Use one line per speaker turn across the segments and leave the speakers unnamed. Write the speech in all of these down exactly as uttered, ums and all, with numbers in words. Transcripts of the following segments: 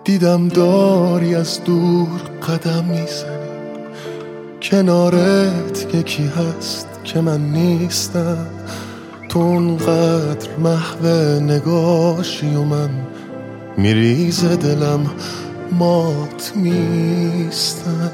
دیدم داری از دور قدم میزنی، کنارت یکی هست که من نیستم. تو اونقدر محو نگاشی و من میریزه دلم مات میستم.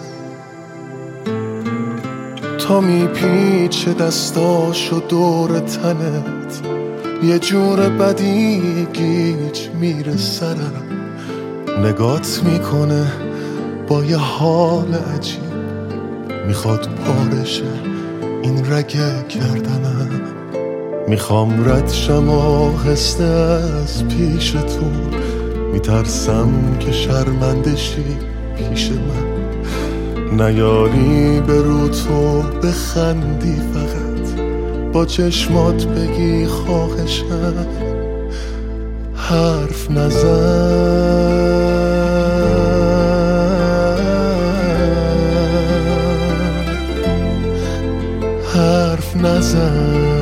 تا میپیچه دستاشو دور تنت، یه جور بدی گیج میره سرم. نگات میکنه با یه حال عجیب، میخواد پارشه این رگه کردنم. میخوام رد شم آهسته از پیشتون، میترسم که شرمنده شی پیش من. نیاری به رو تو بخندی، فقط با چشمات بگی خواهشم حرف نزن. حرف نزن.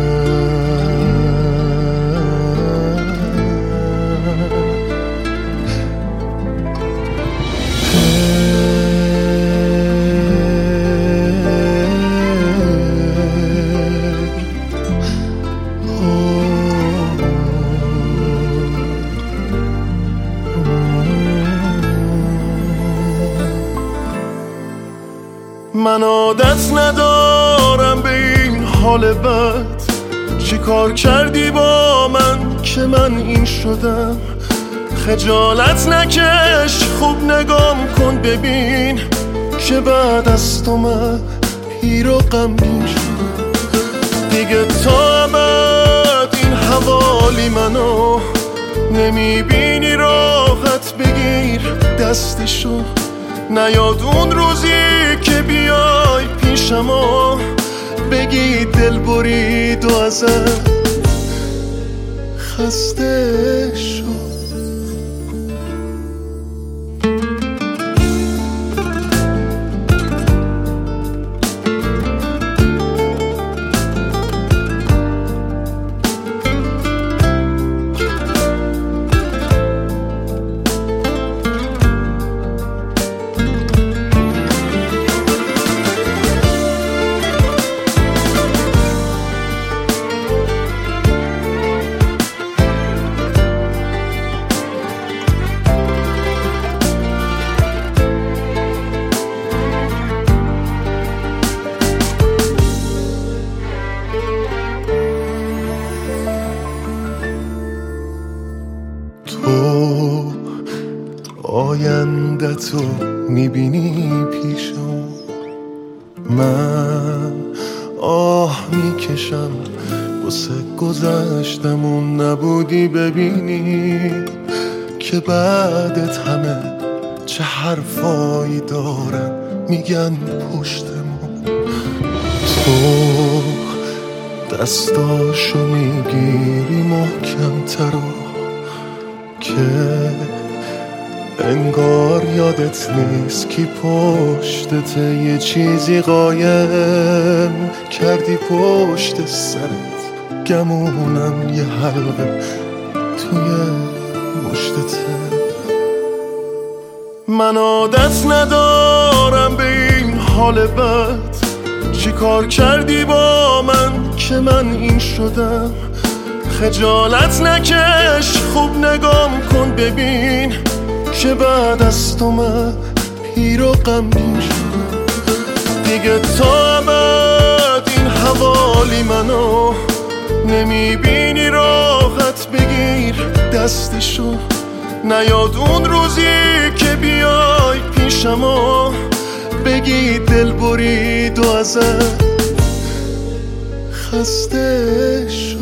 من عادت ندارم به این حال بد، چی کار کردی با من که من این شدم؟ خجالت نکش، خوب نگام کن ببین که بعد از تو من پیر و غمگین شدم. دیگه تا ابد این حوالی منو نمیبینی، راحت بگیر دستشو. نیاد اون روزی که بیای پیشم و بگی دل برید و ازت خسته شد. آینده تو میبینی پیشم، من آه میکشم واسه گذشتم. اون نبودی ببینی که بعدت همه چه حرفایی دارن میگن پشتمون. تو دستاشو میگیری محکم ترا که انگار یادت نیست کی پشتته. یه چیزی قایم کردی پشت سرت، گمونم یه حلقه توی مشتته. من عادت ندارم به این حال بد، چی کار کردی با من که من این شدم؟ خجالت نکش، خوب نگام کن ببین که بعد از تو من پیر و غمگین شدم. دیگه تا ابد این حوالی منو نمیبینی، راحت بگیر دستشو. نیاد اون روزی که بیای پیشم و بگی دل برید و ازت خسته شد.